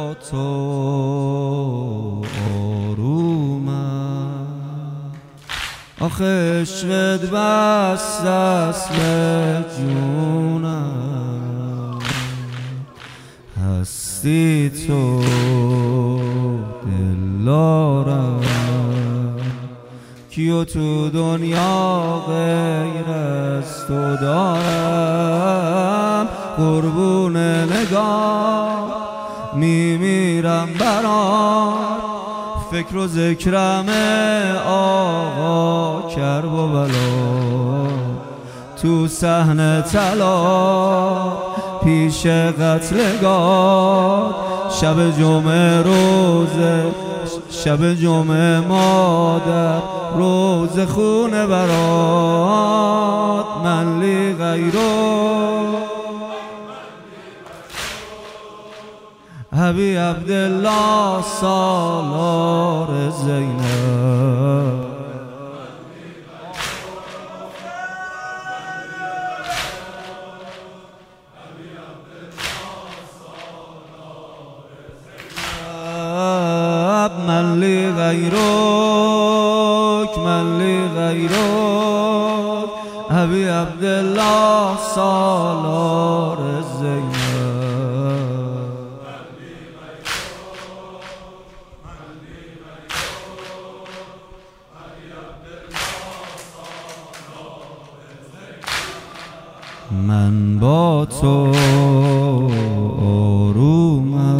با تو آرومم، آخه عشقت بست است به جونم. هستی تو دلدارم، کیو تو دنیا غیر از تو دارم. قربون نگاه میمیرم برات، فکر و ذکرم آقا کرب و بلا. تو صحن طلا پیش قتلگاه، شب جمعه روزه، شب جمعه مادر روز خونه برات. من لی غیرو ابی عبدالله سالار زینب. من لی غیرک، من لی غیرک ابی عبدالله سالار زینب. من با تو آرومم،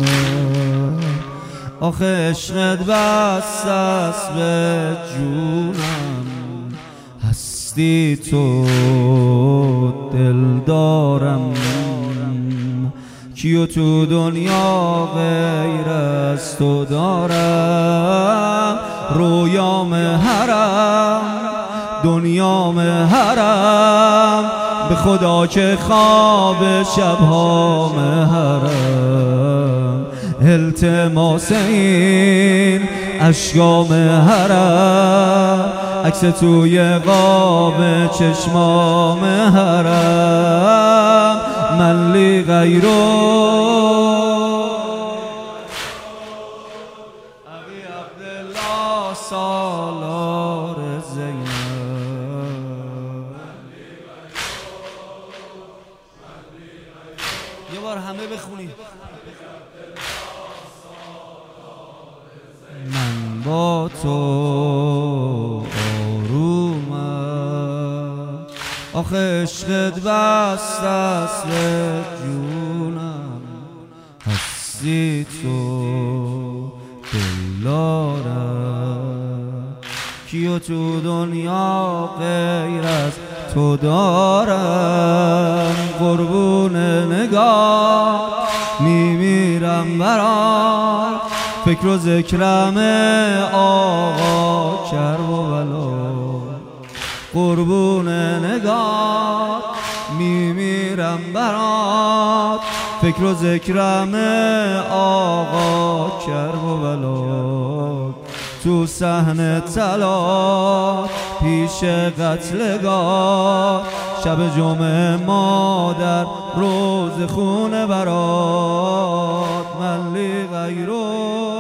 آخه عشقت بست است به جونم. هستی تو دلدارم، کیو تو دنیا غیر از تو دارم. رویام حرم، دنیام حرم، به خدا که خواب شبهام حرم. التماس این اشکام حرم، عکس توی قاب چشمام حرم. من لی غیرو ابی عبدالله سالار زینب. یه بار همه بخونی. من با تو آرومم، آخه عشقت بست است به جونم. هستی تو دلدارم، کیو تو دنیا غیر از تو دارم. قربون نگاه میمیرم برات، فکر و ذکرم آقا کرب و بلا. قربون نگاه میمیرم برات، فکر و ذکرم آقا کرب و بلا. تو صحن طلا پیش قتلگاه، شب جمعه مادر روز خونه برات. من لی غیرو